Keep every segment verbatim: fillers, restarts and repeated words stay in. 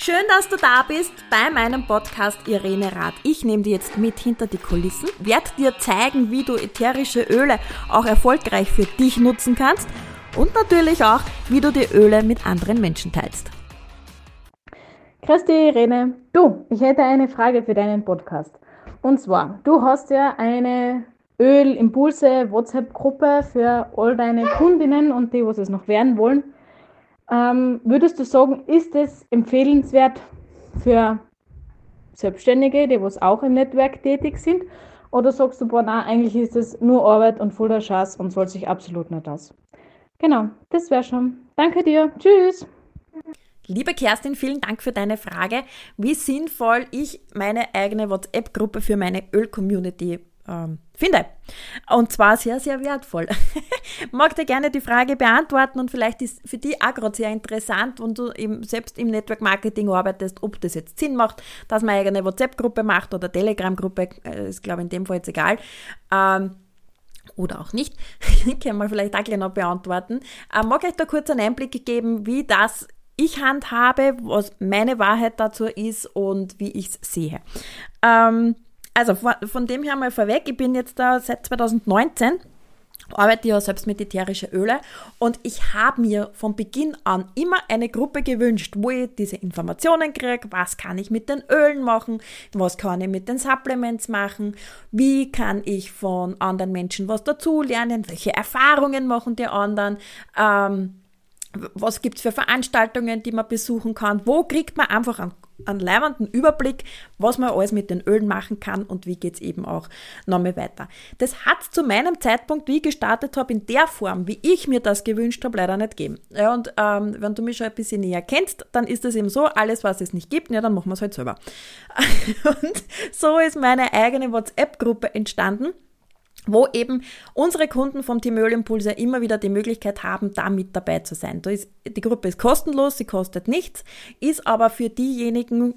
Schön, dass du da bist bei meinem Podcast Irene Rath. Ich nehme dir jetzt mit hinter die Kulissen, werde dir zeigen, wie du ätherische Öle auch erfolgreich für dich nutzen kannst und natürlich auch, wie du die Öle mit anderen Menschen teilst. Grüß dich, Irene. Du, ich hätte eine Frage für deinen Podcast. Und zwar, du hast ja eine Ölimpulse WhatsApp-Gruppe für all deine Kundinnen und die, was es noch werden wollen. Ähm, würdest du sagen, ist es empfehlenswert für Selbstständige, die was auch im Netzwerk tätig sind? Oder sagst du, boah, nein, eigentlich ist es nur Arbeit und voller Schatz und soll sich absolut nicht aus? Genau, das wäre schon. Danke dir. Tschüss. Liebe Kerstin, vielen Dank für deine Frage, wie sinnvoll ich meine eigene WhatsApp-Gruppe für meine Öl-Community ähm, finde. Und zwar sehr, sehr wertvoll. Mag dir gerne die Frage beantworten und vielleicht ist für dich auch gerade sehr interessant, wenn du eben selbst im Network Marketing arbeitest, ob das jetzt Sinn macht, dass man eine eigene WhatsApp-Gruppe macht oder Telegram-Gruppe, ist glaube ich in dem Fall jetzt egal. Ähm, Oder auch nicht, können wir vielleicht auch gleich noch beantworten. Ähm, mag ich da kurz einen Einblick geben, wie das ich handhabe, was meine Wahrheit dazu ist und wie ich es sehe. Ähm, also von, von dem her mal vorweg, ich bin jetzt da seit zwanzig neunzehn, arbeite ja selbst mit ätherischen Öle und ich habe mir von Beginn an immer eine Gruppe gewünscht, wo ich diese Informationen kriege, was kann ich mit den Ölen machen, was kann ich mit den Supplements machen, wie kann ich von anderen Menschen was dazu lernen, welche Erfahrungen machen die anderen, ähm, was gibt es für Veranstaltungen, die man besuchen kann, wo kriegt man einfach einen, einen leibenden Überblick, was man alles mit den Ölen machen kann und wie geht es eben auch noch mal weiter. Das hat es zu meinem Zeitpunkt, wie ich gestartet habe, in der Form, wie ich mir das gewünscht habe, leider nicht gegeben. Ja, und ähm, wenn du mich schon ein bisschen näher kennst, dann ist es eben so, alles, was es nicht gibt, ja, dann machen wir es halt selber. Und so ist meine eigene WhatsApp-Gruppe entstanden, wo eben unsere Kunden vom Team Ölimpulse immer wieder die Möglichkeit haben, da mit dabei zu sein. Da ist, die Gruppe ist kostenlos, sie kostet nichts, ist aber für diejenigen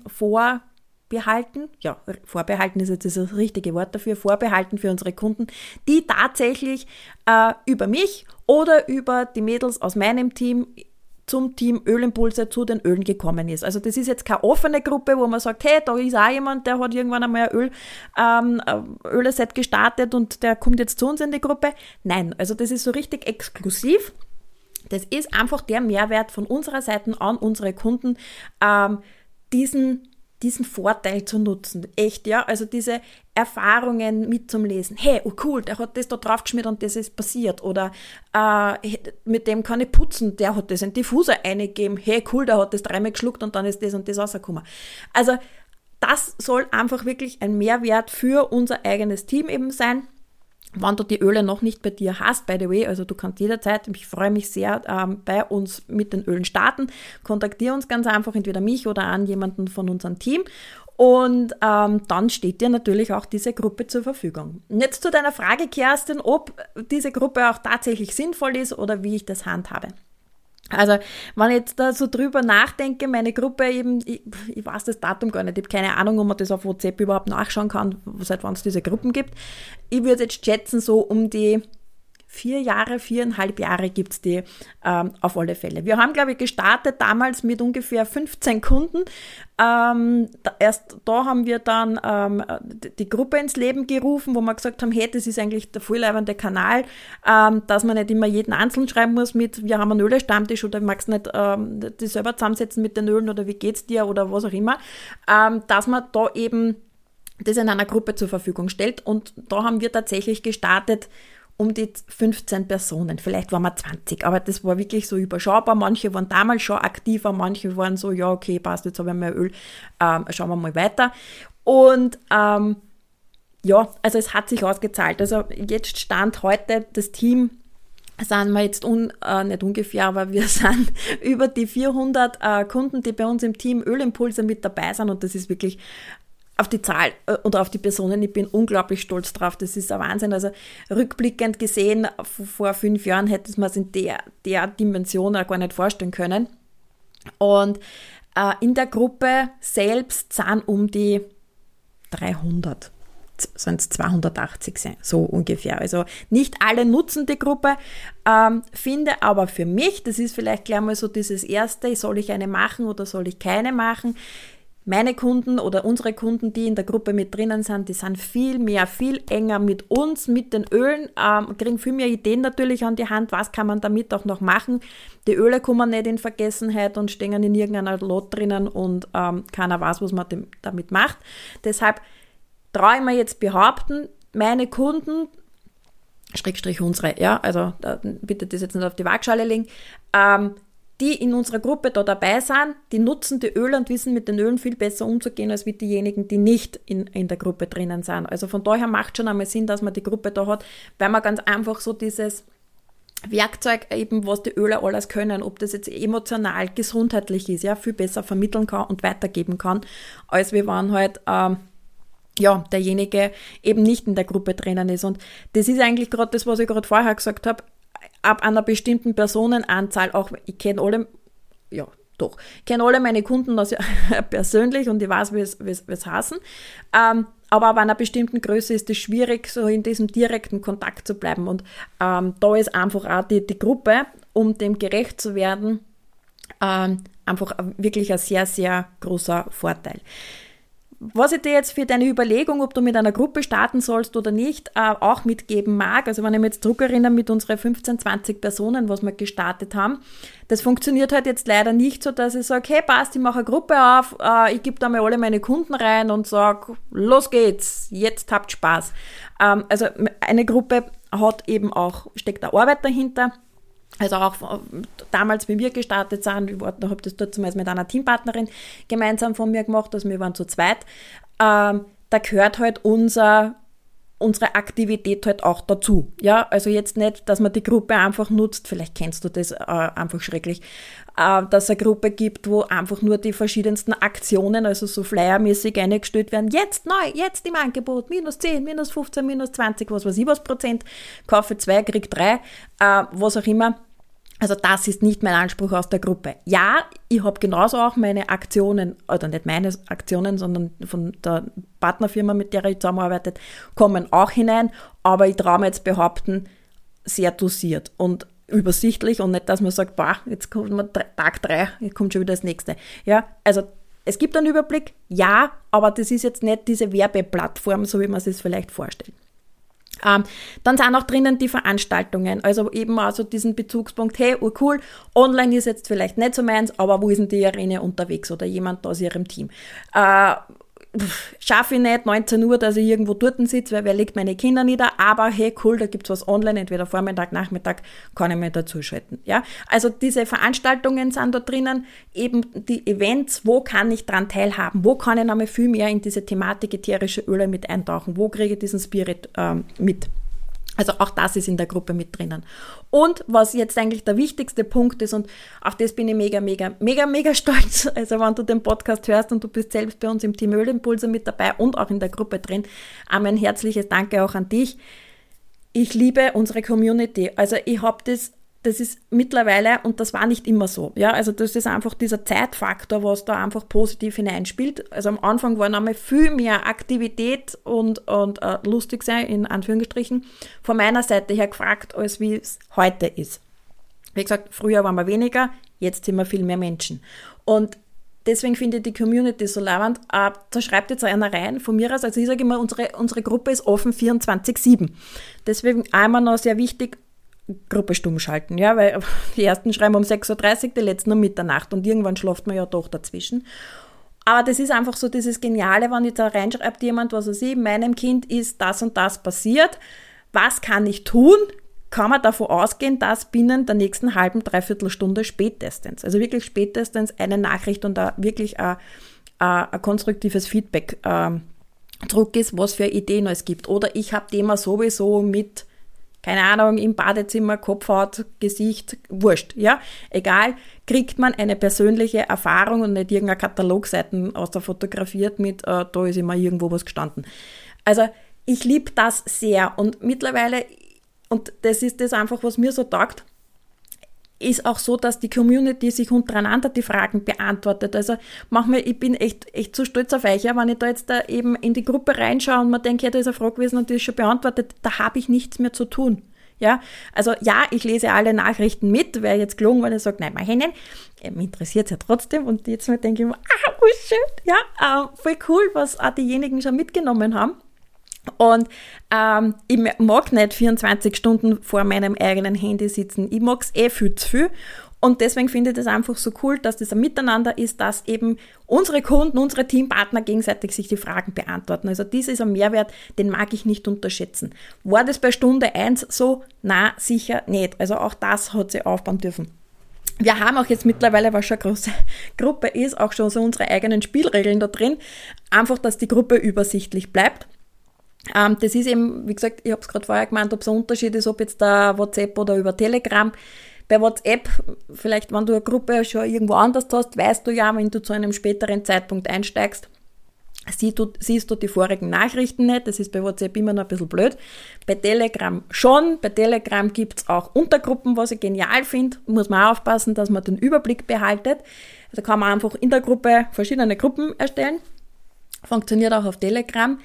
vorbehalten, ja, vorbehalten ist jetzt das richtige Wort dafür, vorbehalten für unsere Kunden, die tatsächlich äh, über mich oder über die Mädels aus meinem Team zum Team Ölimpulse zu den Ölen gekommen ist. Also das ist jetzt keine offene Gruppe, wo man sagt, hey, da ist auch jemand, der hat irgendwann einmal ein Öl, ähm, Öleset gestartet und der kommt jetzt zu uns in die Gruppe. Nein, also das ist so richtig exklusiv. Das ist einfach der Mehrwert von unserer Seite an unsere Kunden, ähm, diesen diesen Vorteil zu nutzen. Echt, ja, also diese Erfahrungen mit zum Lesen. Hey, oh cool, der hat das da draufgeschmiert und das ist passiert. Oder äh, mit dem kann ich putzen, der hat das in die Diffuser eingegeben. Hey, cool, der hat das dreimal geschluckt und dann ist das und das rausgekommen. Also das soll einfach wirklich ein Mehrwert für unser eigenes Team eben sein. Wenn du die Öle noch nicht bei dir hast, by the way, also du kannst jederzeit, ich freue mich sehr, ähm, bei uns mit den Ölen starten, kontaktiere uns ganz einfach, entweder mich oder an jemanden von unserem Team und ähm, dann steht dir natürlich auch diese Gruppe zur Verfügung. Und jetzt zu deiner Frage, Kerstin, ob diese Gruppe auch tatsächlich sinnvoll ist oder wie ich das handhabe. Also, wenn ich jetzt da so drüber nachdenke, meine Gruppe eben, ich, ich weiß das Datum gar nicht, ich habe keine Ahnung, ob man das auf WhatsApp überhaupt nachschauen kann, seit wann es diese Gruppen gibt. Ich würde jetzt schätzen, so um die vier Jahre, viereinhalb Jahre gibt's die ähm, auf alle Fälle. Wir haben, glaube ich, gestartet damals mit ungefähr fünfzehn Kunden. Ähm, da, erst da haben wir dann ähm, die, die Gruppe ins Leben gerufen, wo wir gesagt haben, hey, das ist eigentlich der vollleibende Kanal, ähm, dass man nicht immer jeden einzeln schreiben muss mit, wir haben einen Öle-Stammtisch oder magst nicht ähm, die selber zusammensetzen mit den Ölen oder wie geht's dir oder was auch immer, ähm, dass man da eben das in einer Gruppe zur Verfügung stellt. Und da haben wir tatsächlich gestartet um die fünfzehn Personen, vielleicht waren wir zwanzig, aber das war wirklich so überschaubar. Manche waren damals schon aktiver, manche waren so, ja okay, passt, jetzt habe ich mehr Öl, ähm, schauen wir mal weiter. Und ähm, ja, also es hat sich ausgezahlt. Also jetzt Stand heute, das Team, sind wir jetzt un, äh, nicht ungefähr, aber wir sind über die vierhundert äh, Kunden, die bei uns im Team Ölimpulse mit dabei sind und das ist wirklich auf die Zahl oder auf die Personen, ich bin unglaublich stolz drauf, das ist ein Wahnsinn. Also rückblickend gesehen, vor fünf Jahren hätte man es in der, der Dimension auch gar nicht vorstellen können. Und äh, in der Gruppe selbst sind um die dreihundert. sollen es zweihundertachtzig sein, so ungefähr. Also nicht alle nutzen die Gruppe, ähm, finde aber für mich, das ist vielleicht gleich mal so dieses Erste, soll ich eine machen oder soll ich keine machen? Meine Kunden oder unsere Kunden, die in der Gruppe mit drinnen sind, die sind viel mehr, viel enger mit uns, mit den Ölen, ähm, kriegen viel mehr Ideen natürlich an die Hand, was kann man damit auch noch machen. Die Öle kommen nicht in Vergessenheit und stehen in irgendeiner Lot drinnen und ähm, keiner weiß, was man dem, damit macht. Deshalb traue ich mir jetzt behaupten, meine Kunden, Schrägstrich unsere, ja, also da, bitte das jetzt nicht auf die Waagschale legen, ähm, die in unserer Gruppe da dabei sind, die nutzen die Öle und wissen mit den Ölen viel besser umzugehen, als wie diejenigen, die nicht in, in der Gruppe drinnen sind. Also von daher macht schon einmal Sinn, dass man die Gruppe da hat, weil man ganz einfach so dieses Werkzeug eben, was die Öle alles können, ob das jetzt emotional, gesundheitlich ist, ja, viel besser vermitteln kann und weitergeben kann, als wir waren halt, ähm, ja, derjenige eben nicht in der Gruppe drinnen ist. Und das ist eigentlich gerade das, was ich gerade vorher gesagt habe, ab einer bestimmten Personenanzahl, auch ich kenne alle, ja doch, ich kenne alle meine Kunden also persönlich und ich weiß, wie es, wie es, wie es heißen, ähm, aber ab einer bestimmten Größe ist es schwierig, so in diesem direkten Kontakt zu bleiben und ähm, da ist einfach auch die, die Gruppe, um dem gerecht zu werden, ähm, einfach wirklich ein sehr, sehr großer Vorteil. Was ich dir jetzt für deine Überlegung, ob du mit einer Gruppe starten sollst oder nicht, äh, auch mitgeben mag, also wenn ich mich jetzt zurückerinnere mit unseren fünfzehn, zwanzig Personen, was wir gestartet haben, das funktioniert halt jetzt leider nicht so, dass ich sage, hey passt, ich mache eine Gruppe auf, äh, ich gebe da mal alle meine Kunden rein und sage, los geht's, jetzt habt Spaß. Ähm, also eine Gruppe hat eben auch, steckt da Arbeit dahinter. Also auch damals, wie wir gestartet sind, ich habe das dort zumeist mit einer Teampartnerin gemeinsam von mir gemacht, also wir waren zu zweit, ähm, da gehört halt unser, unsere Aktivität halt auch dazu. Ja, also jetzt nicht, dass man die Gruppe einfach nutzt, vielleicht kennst du das äh, einfach schrecklich, äh, dass es eine Gruppe gibt, wo einfach nur die verschiedensten Aktionen, also so flyermäßig eingestellt werden, jetzt neu, jetzt im Angebot, minus zehn, minus fünfzehn, minus zwanzig, was weiß ich was Prozent, kaufe zwei, krieg drei, äh, was auch immer. Also das ist nicht mein Anspruch aus der Gruppe. Ja, ich habe genauso auch meine Aktionen, oder nicht meine Aktionen, sondern von der Partnerfirma, mit der ich zusammenarbeite, kommen auch hinein, aber ich traue mir jetzt behaupten, sehr dosiert und übersichtlich und nicht, dass man sagt, boah, jetzt kommt man Tag drei, jetzt kommt schon wieder das nächste. Ja, also es gibt einen Überblick, ja, aber das ist jetzt nicht diese Werbeplattform, so wie man sich es vielleicht vorstellt. Ähm, dann sind auch drinnen die Veranstaltungen, also eben also diesen Bezugspunkt, hey, oh cool, online ist jetzt vielleicht nicht so meins, aber wo ist denn die Irene unterwegs oder jemand aus ihrem Team? Äh, schaffe ich nicht neunzehn Uhr, dass ich irgendwo dort sitze, weil wer legt meine Kinder nieder, aber hey, cool, da gibt's was online, entweder Vormittag, Nachmittag, kann ich mir dazuschalten. Ja? Also diese Veranstaltungen sind da drinnen, eben die Events, wo kann ich dran teilhaben, wo kann ich nochmal viel mehr in diese Thematik ätherische Öle mit eintauchen, wo kriege ich diesen Spirit ähm, mit. Also auch das ist in der Gruppe mit drinnen. Und was jetzt eigentlich der wichtigste Punkt ist, und auf das bin ich mega, mega, mega, mega stolz, also wenn du den Podcast hörst und du bist selbst bei uns im Team Ölimpulse mit dabei und auch in der Gruppe drin, einmal ein herzliches Danke auch an dich. Ich liebe unsere Community. Also ich habe das, das ist mittlerweile, und das war nicht immer so, ja, also das ist einfach dieser Zeitfaktor, was da einfach positiv hineinspielt. Also am Anfang war nochmal viel mehr Aktivität und, und äh, lustig sein, in Anführungsstrichen, von meiner Seite her gefragt, als wie es heute ist. Wie gesagt, früher waren wir weniger, jetzt sind wir viel mehr Menschen. Und deswegen finde ich die Community so lauernd. Äh, da schreibt jetzt einer rein von mir aus, also ich sage immer, unsere, unsere Gruppe ist offen vierundzwanzig sieben. Deswegen einmal noch sehr wichtig, Gruppe stumm schalten, ja, weil die ersten schreiben um sechs Uhr dreißig, die letzten um Mitternacht und irgendwann schläft man ja doch dazwischen. Aber das ist einfach so dieses Geniale, wenn jetzt da reinschreibt jemand, was weiß ich, meinem Kind ist das und das passiert, was kann ich tun? Kann man davon ausgehen, dass binnen der nächsten halben, dreiviertel Stunde spätestens, also wirklich spätestens eine Nachricht und da wirklich ein, ein, ein konstruktives Feedback ähm, zurück ist, was für Ideen es gibt. Oder ich habe Thema sowieso mit keine Ahnung, im Badezimmer, Kopfhaut, Gesicht, wurscht, ja, egal, kriegt man eine persönliche Erfahrung und nicht irgendeine Katalogseiten aus der fotografiert mit, äh, da ist immer irgendwo was gestanden. Also ich liebe das sehr und mittlerweile, und das ist das einfach, was mir so taugt, ist auch so, dass die Community sich untereinander die Fragen beantwortet. Also manchmal, ich bin echt, echt so stolz auf euch, ja, wenn ich da jetzt da eben in die Gruppe reinschaue und mir denke, ja, da ist eine Frage gewesen und die ist schon beantwortet, da habe ich nichts mehr zu tun. Ja, also ja, ich lese alle Nachrichten mit, wäre jetzt gelungen, weil ich sage, nein, mach ich nicht. Äh, mich interessiert es ja trotzdem und jetzt denke ich mir, ah, oh schön, ja, äh, voll cool, was auch diejenigen schon mitgenommen haben. Und ähm, ich mag nicht vierundzwanzig Stunden vor meinem eigenen Handy sitzen. Ich mag es eh viel zu viel. Und deswegen finde ich das einfach so cool, dass das ein Miteinander ist, dass eben unsere Kunden, unsere Teampartner gegenseitig sich die Fragen beantworten. Also dies ist ein Mehrwert, den mag ich nicht unterschätzen. War das bei Stunde eins so? Na, sicher nicht. Also auch das hat sie aufbauen dürfen. Wir haben auch jetzt mittlerweile, was schon eine große Gruppe ist, auch schon so unsere eigenen Spielregeln da drin. Einfach, dass die Gruppe übersichtlich bleibt. Ähm, das ist eben, wie gesagt, ich habe es gerade vorher gemeint, ob es ein Unterschied ist, ob jetzt da WhatsApp oder über Telegram. Bei WhatsApp, vielleicht wenn du eine Gruppe schon irgendwo anders hast, weißt du ja, wenn du zu einem späteren Zeitpunkt einsteigst, siehst du, siehst du die vorigen Nachrichten nicht. Das ist bei WhatsApp immer noch ein bisschen blöd. Bei Telegram schon. Bei Telegram gibt es auch Untergruppen, was ich genial finde. Muss man auch aufpassen, dass man den Überblick behaltet. Da kann man einfach in der Gruppe verschiedene Gruppen erstellen. Funktioniert auch auf Telegram.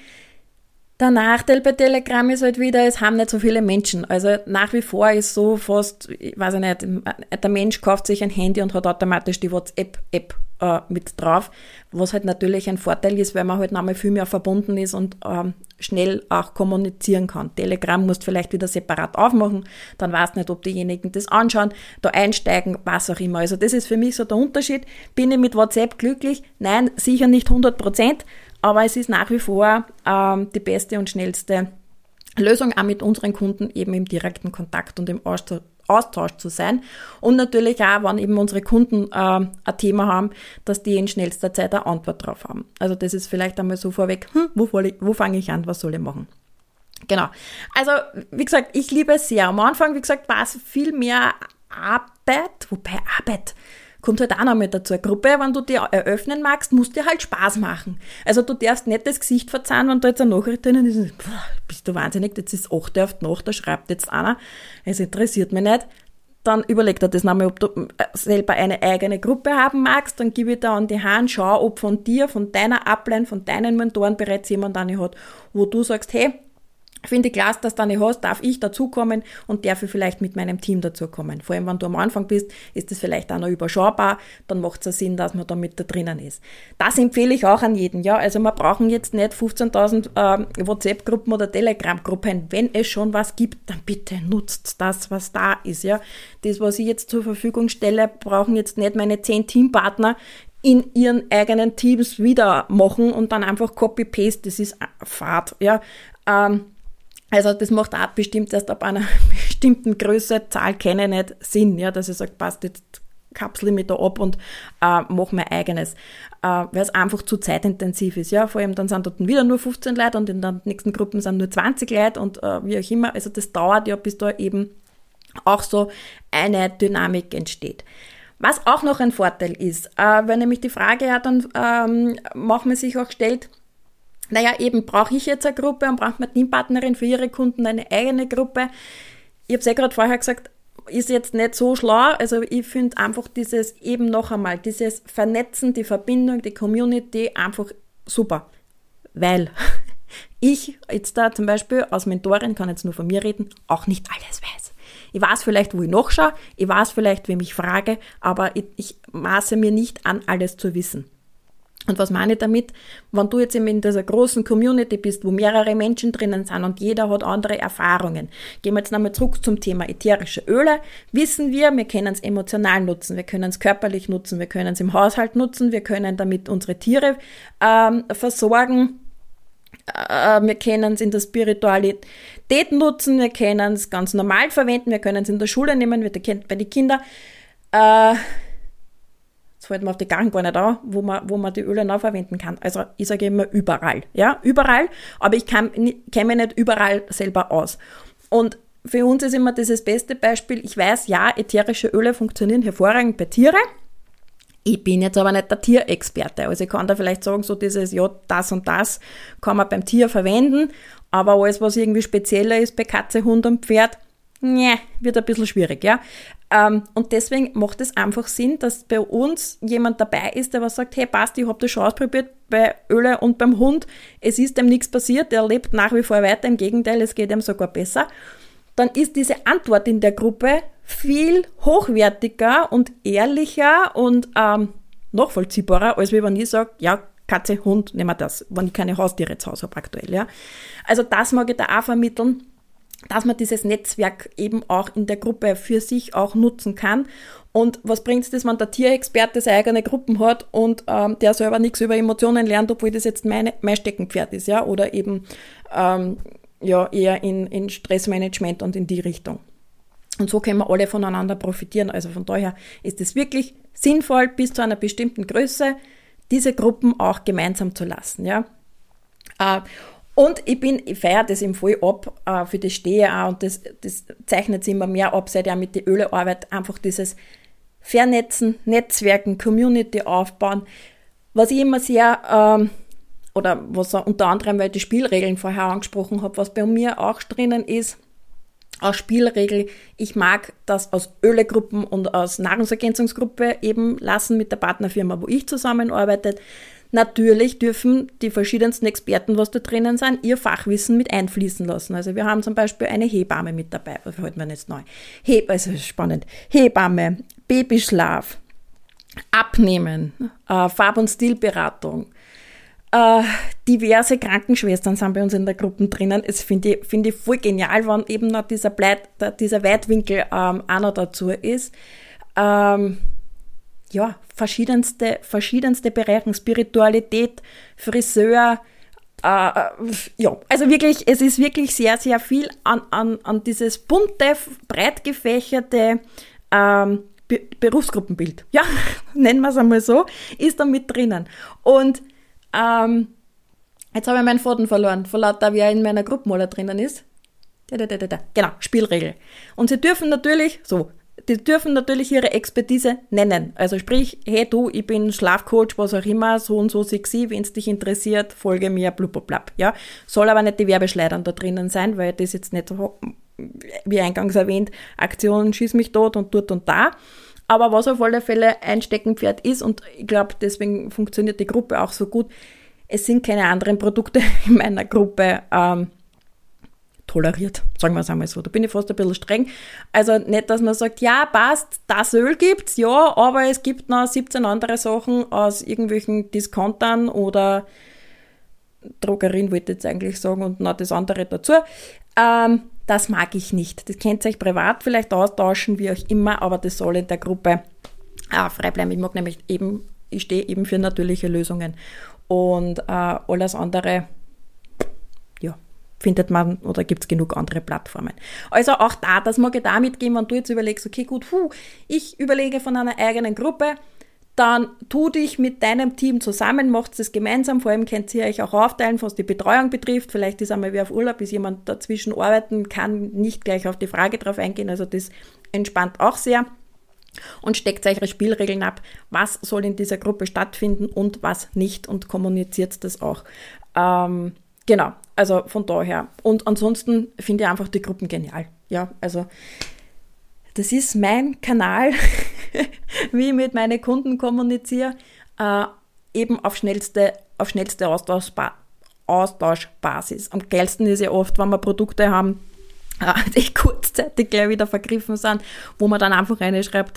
Der Nachteil bei Telegram ist halt wieder, es haben nicht so viele Menschen. Also nach wie vor ist so fast, ich weiß nicht, der Mensch kauft sich ein Handy und hat automatisch die WhatsApp-App äh, mit drauf, was halt natürlich ein Vorteil ist, weil man halt nochmal viel mehr verbunden ist und ähm, schnell auch kommunizieren kann. Telegram musst du vielleicht wieder separat aufmachen, dann weißt du nicht, ob diejenigen das anschauen, da einsteigen, was auch immer. Also das ist für mich so der Unterschied. Bin ich mit WhatsApp glücklich? Nein, sicher nicht hundert Prozent. Aber es ist nach wie vor ähm, die beste und schnellste Lösung, auch mit unseren Kunden eben im direkten Kontakt und im Austausch zu sein. Und natürlich auch, wenn eben unsere Kunden äh, ein Thema haben, dass die in schnellster Zeit eine Antwort drauf haben. Also das ist vielleicht einmal so vorweg, hm, wo, wo fange ich an, was soll ich machen? Genau. Also wie gesagt, ich liebe es sehr. Am Anfang, wie gesagt, war es viel mehr Arbeit, wobei Arbeit kommt halt auch noch mit dazu. Eine Gruppe, wenn du die eröffnen magst, muss dir halt Spaß machen. Also du darfst nicht das Gesicht verzahnen, wenn da jetzt eine Nachricht drin ist, bist du wahnsinnig, jetzt ist acht Uhr auf die Nacht, da schreibt jetzt einer, es interessiert mich nicht. Dann überleg dir das nochmal, ob du selber eine eigene Gruppe haben magst, dann gib ich da an die Hand, schau, ob von dir, von deiner Upline, von deinen Mentoren bereits jemand eine hat, wo du sagst, hey, finde ich klasse, dass du eine hast, darf ich dazukommen und darf ich vielleicht mit meinem Team dazukommen. Vor allem, wenn du am Anfang bist, ist das vielleicht auch noch überschaubar, dann macht es Sinn, dass man da mit da drinnen ist. Das empfehle ich auch an jeden, ja. Also wir brauchen jetzt nicht fünfzehntausend äh, WhatsApp-Gruppen oder Telegram-Gruppen. Wenn es schon was gibt, dann bitte nutzt das, was da ist, ja. Das, was ich jetzt zur Verfügung stelle, brauchen jetzt nicht meine zehn Teampartner in ihren eigenen Teams wieder machen und dann einfach Copy-Paste, das ist Fahrt, ja. Ähm, Also das macht auch bestimmt erst ab einer bestimmten Größe, Zahl kenne ich nicht, Sinn, ja, dass ich sage, passt, jetzt kapsel ich mich da ab und äh, mache mein eigenes, äh, weil es einfach zu zeitintensiv ist. Ja, vor allem dann sind dort wieder nur fünfzehn Leute und in den nächsten Gruppen sind nur zwanzig Leute und äh, wie auch immer. Also das dauert ja, bis da eben auch so eine Dynamik entsteht. Was auch noch ein Vorteil ist, äh, wenn nämlich die Frage ja dann ähm, manchmal sich auch stellt, naja, eben, brauche ich jetzt eine Gruppe und braucht meine Teampartnerin für ihre Kunden eine eigene Gruppe? Ich habe es ja gerade vorher gesagt, ist jetzt nicht so schlau. Also ich finde einfach dieses eben noch einmal, dieses Vernetzen, die Verbindung, die Community einfach super. Weil ich jetzt da zum Beispiel als Mentorin, kann jetzt nur von mir reden, auch nicht alles weiß. Ich weiß vielleicht, wo ich nachschaue, ich weiß vielleicht, wem ich frage, aber ich, ich maße mir nicht an, alles zu wissen. Und was meine ich damit? Wenn du jetzt eben in dieser großen Community bist, wo mehrere Menschen drinnen sind und jeder hat andere Erfahrungen. Gehen wir jetzt nochmal zurück zum Thema ätherische Öle. Wissen wir, wir können es emotional nutzen, wir können es körperlich nutzen, wir können es im Haushalt nutzen, wir können damit unsere Tiere ähm, versorgen, äh, wir können es in der Spiritualität nutzen, wir können es ganz normal verwenden, wir können es in der Schule nehmen, bei den Kindern. Äh, Das fällt mir auf die Gang gar nicht an, wo man, wo man die Öle noch verwenden kann. Also ich sage immer überall, ja, überall, aber ich kann, kenne mich nicht überall selber aus. Und für uns ist immer das das beste Beispiel, ich weiß, ja, ätherische Öle funktionieren hervorragend bei Tieren. Ich bin jetzt aber nicht der Tierexperte, also ich kann da vielleicht sagen, so dieses, ja, das und das kann man beim Tier verwenden, aber alles, was irgendwie spezieller ist bei Katze, Hund und Pferd, ne, wird ein bisschen schwierig, ja. Ähm, und deswegen macht es einfach Sinn, dass bei uns jemand dabei ist, der was sagt, hey, passt, ich habe das schon ausprobiert bei Öle und beim Hund, es ist ihm nichts passiert, der lebt nach wie vor weiter, im Gegenteil, es geht ihm sogar besser. Dann ist diese Antwort in der Gruppe viel hochwertiger und ehrlicher und ähm, nachvollziehbarer, als wenn ich sage, ja, Katze, Hund, nehmen wir das, wenn ich keine Haustiere zu Hause habe aktuell. Ja. Also das mag ich da auch vermitteln, dass man dieses Netzwerk eben auch in der Gruppe für sich auch nutzen kann. Und was bringt es das, wenn der Tierexperte seine eigene Gruppen hat und ähm, der selber nichts über Emotionen lernt, obwohl das jetzt meine, mein Steckenpferd ist, ja, oder eben ähm, ja, eher in, in Stressmanagement und in die Richtung. Und so können wir alle voneinander profitieren. Also von daher ist es wirklich sinnvoll, bis zu einer bestimmten Größe diese Gruppen auch gemeinsam zu lassen. Ja. Äh, und ich bin, ich feiere das im Fall ab, äh, für das stehe ich auch und das, das zeichnet sich immer mehr ab, seit ich auch mit der Ölearbeit einfach dieses Vernetzen, Netzwerken, Community aufbauen, was ich immer sehr, ähm, oder was unter anderem, weil ich die Spielregeln vorher angesprochen habe, was bei mir auch drinnen ist, als Spielregel, ich mag das aus Ölegruppen und aus Nahrungsergänzungsgruppe eben lassen mit der Partnerfirma, wo ich zusammenarbeite. Natürlich dürfen die verschiedensten Experten, was da drinnen sind, ihr Fachwissen mit einfließen lassen. Also wir haben zum Beispiel eine Hebamme mit dabei, was halten wir jetzt neu? He- also spannend. Hebamme, Babyschlaf, Abnehmen, äh, Farb- und Stilberatung, äh, diverse Krankenschwestern sind bei uns in der Gruppe drinnen. Es finde ich, finde ich voll genial, wenn eben noch dieser, Bleit, dieser Weitwinkel ähm, auch noch dazu ist. Ähm, ja, verschiedenste, verschiedenste Bereiche, Spiritualität, Friseur, äh, ja, also wirklich, es ist wirklich sehr, sehr viel an, an, an dieses bunte, breit gefächerte ähm, Be- Berufsgruppenbild, ja, nennen wir es einmal so, ist da mit drinnen. Und ähm, jetzt habe ich meinen Faden verloren, vor lauter, wer in meiner Gruppe mal drinnen ist. Da, da, da, da, da. Genau, Spielregel. Und sie dürfen natürlich, so, die dürfen natürlich ihre Expertise nennen. Also sprich, hey du, ich bin Schlafcoach, was auch immer, so und so sexy, wenn es dich interessiert, folge mir, blub, ja. Soll aber nicht die Werbeschleudern da drinnen sein, weil das jetzt nicht, wie eingangs erwähnt, Aktion schieß mich tot und dort und da. Aber was auf alle Fälle ein Steckenpferd ist, und ich glaube, deswegen funktioniert die Gruppe auch so gut, es sind keine anderen Produkte in meiner Gruppe ähm, toleriert, sagen wir es einmal so. Da bin ich fast ein bisschen streng. Also nicht, dass man sagt, ja, passt, das Öl gibt's, ja, aber es gibt noch siebzehn andere Sachen aus irgendwelchen Discountern oder Drogerien, wollte ich jetzt eigentlich sagen, und noch das andere dazu. Ähm, das mag ich nicht. Das könnt ihr euch privat vielleicht austauschen, wie auch immer, aber das soll in der Gruppe äh, frei bleiben. Ich mag nämlich eben, ich stehe eben für natürliche Lösungen. Und äh, alles andere, ja, findet man, oder gibt es genug andere Plattformen. Also auch da, das mag ich da mitgeben, wenn du jetzt überlegst, okay, gut, puh, ich überlege von einer eigenen Gruppe, dann tu dich mit deinem Team zusammen, macht es gemeinsam, vor allem könnt ihr euch auch aufteilen, was die Betreuung betrifft. Vielleicht ist einmal wer auf Urlaub, bis jemand dazwischen arbeiten kann, nicht gleich auf die Frage drauf eingehen, also das entspannt auch sehr. Und steckt eure Spielregeln ab, was soll in dieser Gruppe stattfinden und was nicht, und kommuniziert das auch. Ähm, genau, also von daher. Und ansonsten finde ich einfach die Gruppen genial. Ja, also das ist mein Kanal, wie ich mit meinen Kunden kommuniziere, äh, eben auf schnellste, auf schnellste Austauschba- Austauschbasis. Am geilsten ist ja oft, wenn wir Produkte haben, äh, die kurzzeitig gleich wieder vergriffen sind, wo man dann einfach reinschreibt,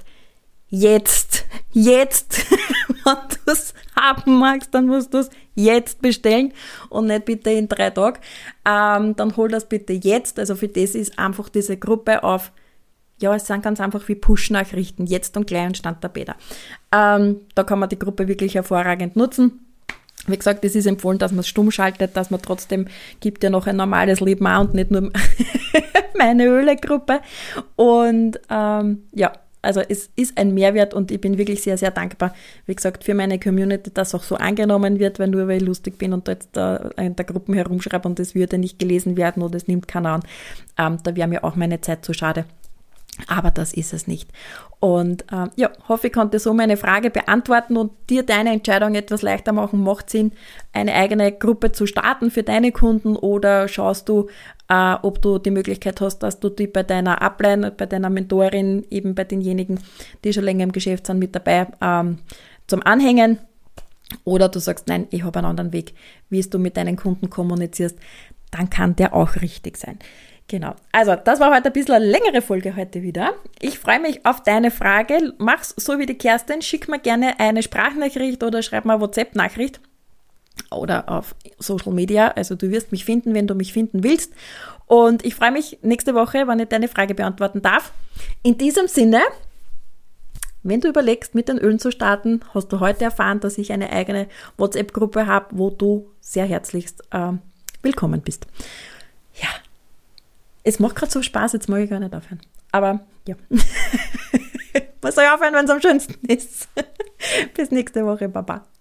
jetzt, jetzt, wenn du es haben magst, dann musst du es jetzt bestellen und nicht bitte in drei Tagen. Ähm, dann hol das bitte jetzt. Also für das ist einfach diese Gruppe auf, ja, es sind ganz einfach wie Push-Nachrichten, jetzt und gleich und Stand der Bäder. Ähm, da kann man die Gruppe wirklich hervorragend nutzen. Wie gesagt, es ist empfohlen, dass man es stumm schaltet, dass man trotzdem, gibt ja noch ein normales Leben auch und nicht nur meine Öle-Gruppe. Und ähm, ja, also es ist ein Mehrwert und ich bin wirklich sehr, sehr dankbar, wie gesagt, für meine Community, dass auch so angenommen wird, weil nur weil ich lustig bin und da jetzt da in der Gruppe herumschreibe und das würde nicht gelesen werden oder es nimmt keiner an. Ähm, da wäre mir auch meine Zeit zu schade. Aber das ist es nicht. Und äh, ja, hoffe, ich konnte so meine Frage beantworten und dir deine Entscheidung etwas leichter machen. Macht Sinn, eine eigene Gruppe zu starten für deine Kunden, oder schaust du äh, ob du die Möglichkeit hast, dass du die bei deiner Upline, bei deiner Mentorin, eben bei denjenigen, die schon länger im Geschäft sind, mit dabei ähm, zum Anhängen. Oder du sagst, nein, ich habe einen anderen Weg, wie es du mit deinen Kunden kommunizierst, dann kann der auch richtig sein. Genau. Also, das war heute ein bisschen eine längere Folge heute wieder. Ich freue mich auf deine Frage. Mach's so wie die Kerstin. Schick mir gerne eine Sprachnachricht oder schreib mir eine WhatsApp-Nachricht oder auf Social Media. Also, du wirst mich finden, wenn du mich finden willst. Und ich freue mich nächste Woche, wenn ich deine Frage beantworten darf. In diesem Sinne, wenn du überlegst, mit den Ölen zu starten, hast du heute erfahren, dass ich eine eigene WhatsApp-Gruppe habe, wo du sehr herzlichst äh, willkommen bist. Ja. Es macht gerade so Spaß, jetzt mag ich gar nicht aufhören. Aber ja, was soll ich aufhören, wenn es am schönsten ist? Bis nächste Woche, Baba.